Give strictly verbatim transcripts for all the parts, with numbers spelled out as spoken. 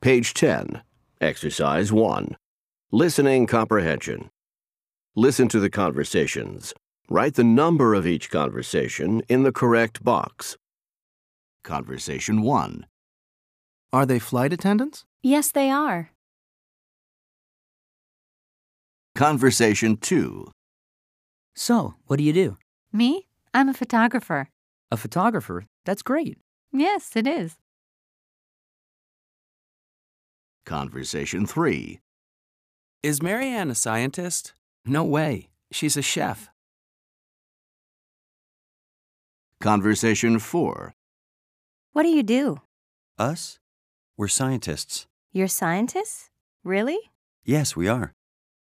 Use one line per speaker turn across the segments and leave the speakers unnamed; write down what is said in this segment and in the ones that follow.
Page ten. Exercise one. Listening comprehension. Listen to the conversations. Write the number of each conversation in the correct box. Conversation one.
Are they flight attendants?
Yes, they are.
Conversation two.
So, what do you do?
Me? I'm a photographer.
A photographer? That's great.
Yes, it is.
Conversation three.
Is Marianne a scientist?
No way. She's a chef.
Conversation four.
What do you do?
Us? We're scientists.
You're scientists? Really?
Yes, we are.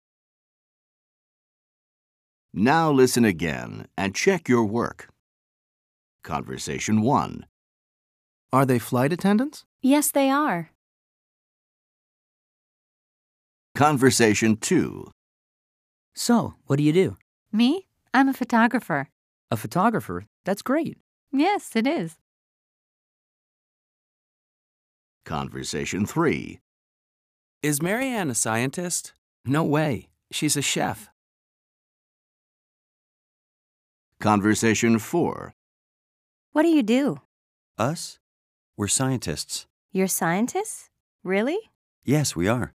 Now listen again and check your work. Conversation one.
Are they flight attendants?
Yes, they are.
Conversation two.
So, what do you do?
Me? I'm a photographer.
A photographer? That's great.
Yes, it is.
Conversation three.
Is Marianne a scientist?
No way. She's a chef.
Conversation four.
What do you do?
Us? We're scientists.
You're scientists? Really?
Yes, we are.